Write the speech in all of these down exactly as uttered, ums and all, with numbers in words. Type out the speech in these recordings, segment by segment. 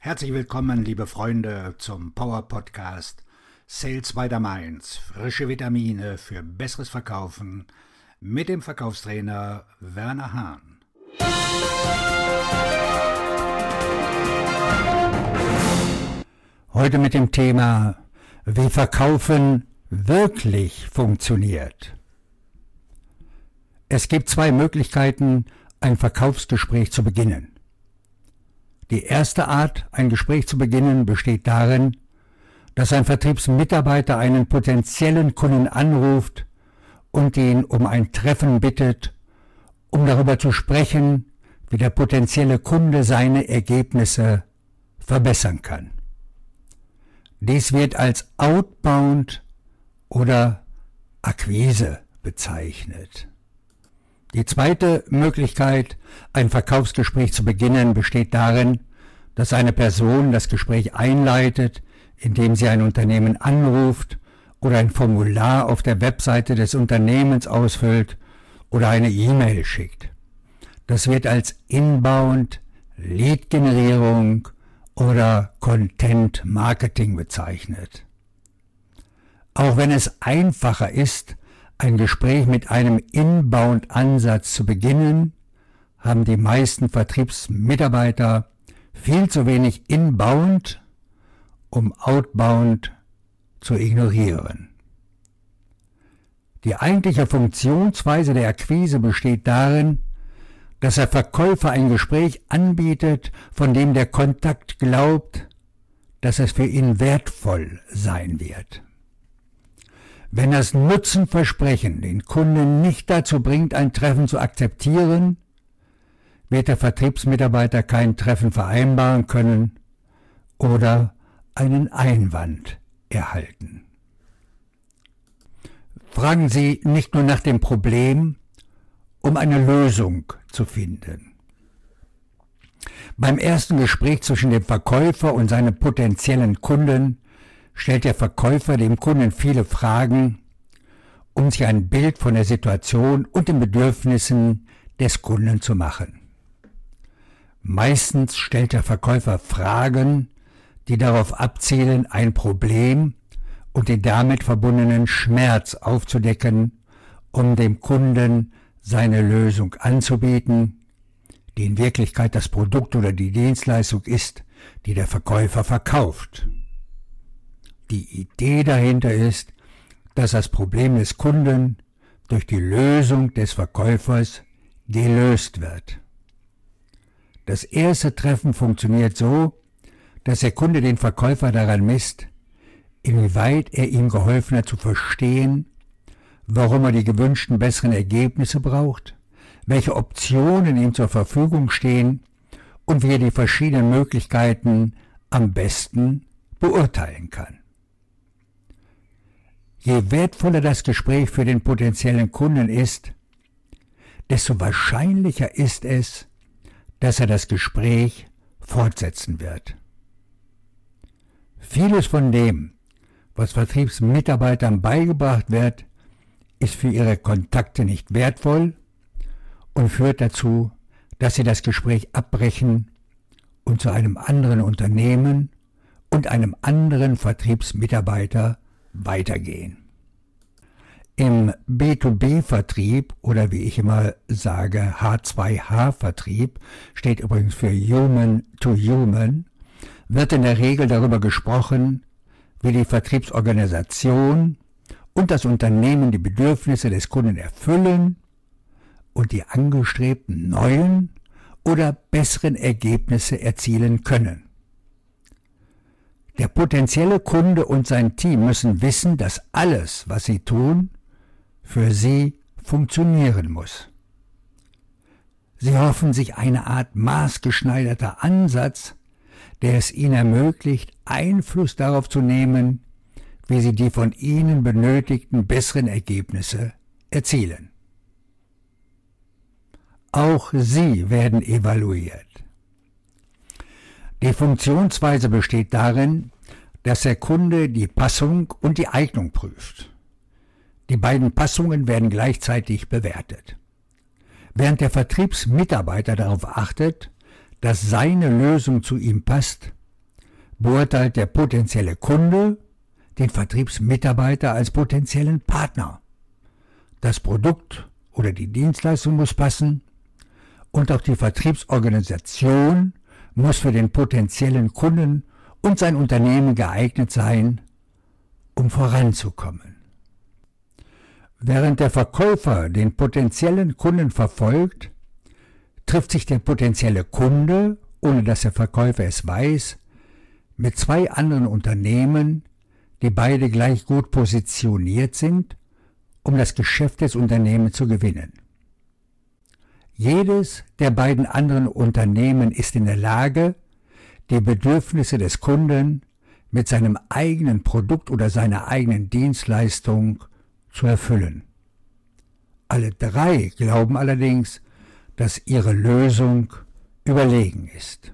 Herzlich willkommen, liebe Freunde, zum Power Podcast Sales by the Mainz. Frische Vitamine für besseres Verkaufen mit dem Verkaufstrainer Werner Hahn. Heute mit dem Thema, wie Verkaufen wirklich funktioniert. Es gibt zwei Möglichkeiten, ein Verkaufsgespräch zu beginnen. Die erste Art, ein Gespräch zu beginnen, besteht darin, dass ein Vertriebsmitarbeiter einen potenziellen Kunden anruft und ihn um ein Treffen bittet, um darüber zu sprechen, wie der potenzielle Kunde seine Ergebnisse verbessern kann. Dies wird als Outbound oder Akquise bezeichnet. Die zweite Möglichkeit, ein Verkaufsgespräch zu beginnen, besteht darin, dass eine Person das Gespräch einleitet, indem sie ein Unternehmen anruft oder ein Formular auf der Webseite des Unternehmens ausfüllt oder eine E-Mail schickt. Das wird als Inbound, Lead-Generierung oder Content-Marketing bezeichnet. Auch wenn es einfacher ist, ein Gespräch mit einem Inbound-Ansatz zu beginnen, haben die meisten Vertriebsmitarbeiter viel zu wenig Inbound, um Outbound zu ignorieren. Die eigentliche Funktionsweise der Akquise besteht darin, dass der Verkäufer ein Gespräch anbietet, von dem der Kontakt glaubt, dass es für ihn wertvoll sein wird. Wenn das Nutzenversprechen den Kunden nicht dazu bringt, ein Treffen zu akzeptieren, wird der Vertriebsmitarbeiter kein Treffen vereinbaren können oder einen Einwand erhalten. Fragen Sie nicht nur nach dem Problem, um eine Lösung zu finden. Beim ersten Gespräch zwischen dem Verkäufer und seinem potenziellen Kunden stellt der Verkäufer dem Kunden viele Fragen, um sich ein Bild von der Situation und den Bedürfnissen des Kunden zu machen. Meistens stellt der Verkäufer Fragen, die darauf abzielen, ein Problem und den damit verbundenen Schmerz aufzudecken, um dem Kunden seine Lösung anzubieten, die in Wirklichkeit das Produkt oder die Dienstleistung ist, die der Verkäufer verkauft. Die Idee dahinter ist, dass das Problem des Kunden durch die Lösung des Verkäufers gelöst wird. Das erste Treffen funktioniert so, dass der Kunde den Verkäufer daran misst, inwieweit er ihm geholfen hat zu verstehen, warum er die gewünschten besseren Ergebnisse braucht, welche Optionen ihm zur Verfügung stehen und wie er die verschiedenen Möglichkeiten am besten beurteilen kann. Je wertvoller das Gespräch für den potenziellen Kunden ist, desto wahrscheinlicher ist es, dass er das Gespräch fortsetzen wird. Vieles von dem, was Vertriebsmitarbeitern beigebracht wird, ist für ihre Kontakte nicht wertvoll und führt dazu, dass sie das Gespräch abbrechen und zu einem anderen Unternehmen und einem anderen Vertriebsmitarbeiter weitergehen. Im B zwei B-Vertrieb oder wie ich immer sage H zwei H-Vertrieb, steht übrigens für Human to Human, wird in der Regel darüber gesprochen, wie die Vertriebsorganisation und das Unternehmen die Bedürfnisse des Kunden erfüllen und die angestrebten neuen oder besseren Ergebnisse erzielen können. Der potenzielle Kunde und sein Team müssen wissen, dass alles, was sie tun, für sie funktionieren muss. Sie hoffen sich eine Art maßgeschneiderter Ansatz, der es ihnen ermöglicht, Einfluss darauf zu nehmen, wie sie die von ihnen benötigten besseren Ergebnisse erzielen. Auch sie werden evaluiert. Die Funktionsweise besteht darin, dass der Kunde die Passung und die Eignung prüft. Die beiden Passungen werden gleichzeitig bewertet. Während der Vertriebsmitarbeiter darauf achtet, dass seine Lösung zu ihm passt, beurteilt der potenzielle Kunde den Vertriebsmitarbeiter als potenziellen Partner. Das Produkt oder die Dienstleistung muss passen und auch die Vertriebsorganisation muss für den potenziellen Kunden und sein Unternehmen geeignet sein, um voranzukommen. Während der Verkäufer den potenziellen Kunden verfolgt, trifft sich der potenzielle Kunde, ohne dass der Verkäufer es weiß, mit zwei anderen Unternehmen, die beide gleich gut positioniert sind, um das Geschäft des Unternehmens zu gewinnen. Jedes der beiden anderen Unternehmen ist in der Lage, die Bedürfnisse des Kunden mit seinem eigenen Produkt oder seiner eigenen Dienstleistung zu erfüllen. Alle drei glauben allerdings, dass ihre Lösung überlegen ist.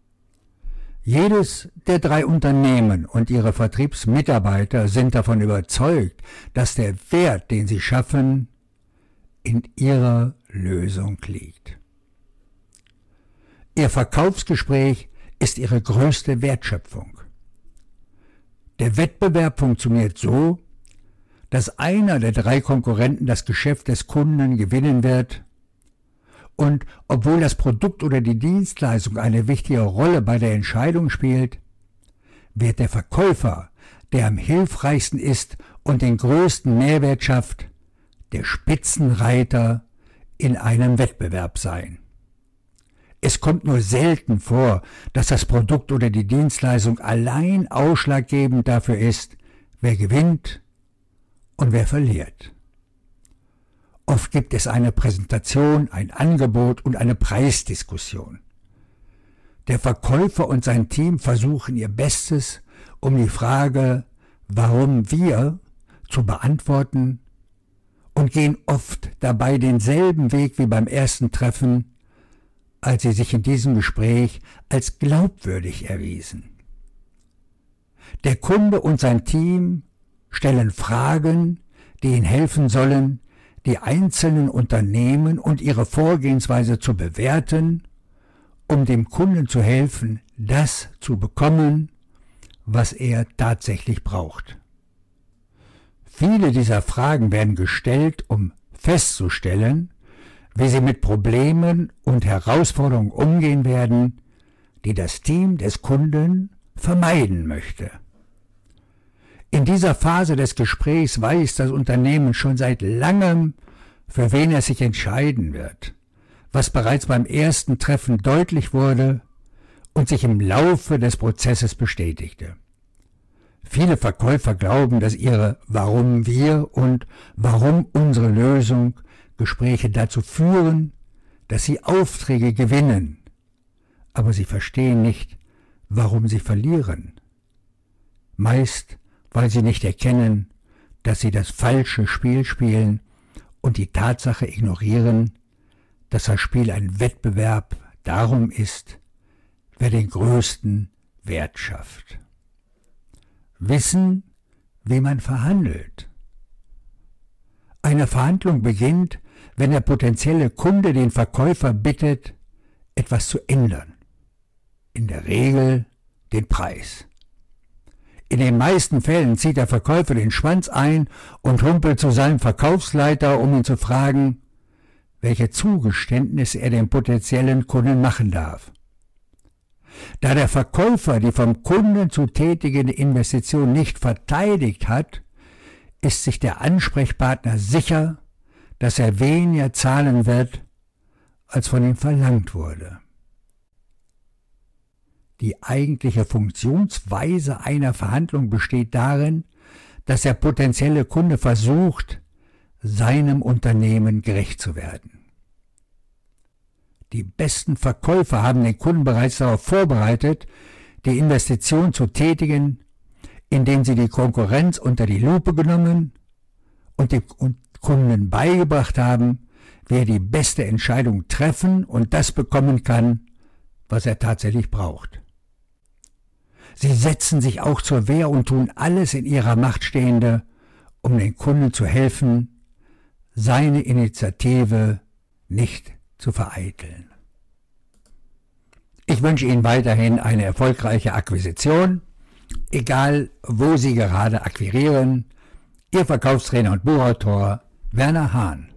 Jedes der drei Unternehmen und ihre Vertriebsmitarbeiter sind davon überzeugt, dass der Wert, den sie schaffen, in ihrer Lösung liegt. Ihr Verkaufsgespräch ist ihre größte Wertschöpfung. Der Wettbewerb funktioniert so, dass einer der drei Konkurrenten das Geschäft des Kunden gewinnen wird und obwohl das Produkt oder die Dienstleistung eine wichtige Rolle bei der Entscheidung spielt, wird der Verkäufer, der am hilfreichsten ist und den größten Mehrwert schafft, der Spitzenreiter in einem Wettbewerb sein. Es kommt nur selten vor, dass das Produkt oder die Dienstleistung allein ausschlaggebend dafür ist, wer gewinnt und wer verliert. Oft gibt es eine Präsentation, ein Angebot und eine Preisdiskussion. Der Verkäufer und sein Team versuchen ihr Bestes, um die Frage, warum wir, zu beantworten und gehen oft dabei denselben Weg wie beim ersten Treffen, als sie sich in diesem Gespräch als glaubwürdig erwiesen. Der Kunde und sein Team stellen Fragen, die ihnen helfen sollen, die einzelnen Unternehmen und ihre Vorgehensweise zu bewerten, um dem Kunden zu helfen, das zu bekommen, was er tatsächlich braucht. Viele dieser Fragen werden gestellt, um festzustellen, wie sie mit Problemen und Herausforderungen umgehen werden, die das Team des Kunden vermeiden möchte. In dieser Phase des Gesprächs weiß das Unternehmen schon seit langem, für wen es sich entscheiden wird, was bereits beim ersten Treffen deutlich wurde und sich im Laufe des Prozesses bestätigte. Viele Verkäufer glauben, dass ihre Warum wir und Warum unsere Lösung Gespräche dazu führen, dass sie Aufträge gewinnen, aber sie verstehen nicht, warum sie verlieren. Meist weil sie nicht erkennen, dass sie das falsche Spiel spielen und die Tatsache ignorieren, dass das Spiel ein Wettbewerb darum ist, wer den größten Wert schafft. Wissen, wie man verhandelt. Eine Verhandlung beginnt, wenn der potenzielle Kunde den Verkäufer bittet, etwas zu ändern. In der Regel den Preis. In den meisten Fällen zieht der Verkäufer den Schwanz ein und humpelt zu seinem Verkaufsleiter, um ihn zu fragen, welche Zugeständnisse er dem potenziellen Kunden machen darf. Da der Verkäufer die vom Kunden zu tätigende Investition nicht verteidigt hat, ist sich der Ansprechpartner sicher, dass er weniger zahlen wird, als von ihm verlangt wurde. Die eigentliche Funktionsweise einer Verhandlung besteht darin, dass der potenzielle Kunde versucht, seinem Unternehmen gerecht zu werden. Die besten Verkäufer haben den Kunden bereits darauf vorbereitet, die Investition zu tätigen, indem sie die Konkurrenz unter die Lupe genommen und dem Kunden beigebracht haben, wie er die beste Entscheidung treffen und das bekommen kann, was er tatsächlich braucht. Sie setzen sich auch zur Wehr und tun alles in ihrer Macht Stehende, um den Kunden zu helfen, seine Initiative nicht zu vereiteln. Ich Ich wünsche Ihnen weiterhin eine erfolgreiche Akquisition, egal wo Sie gerade akquirieren. Ihr Verkaufstrainer und Buchautor Werner Hahn.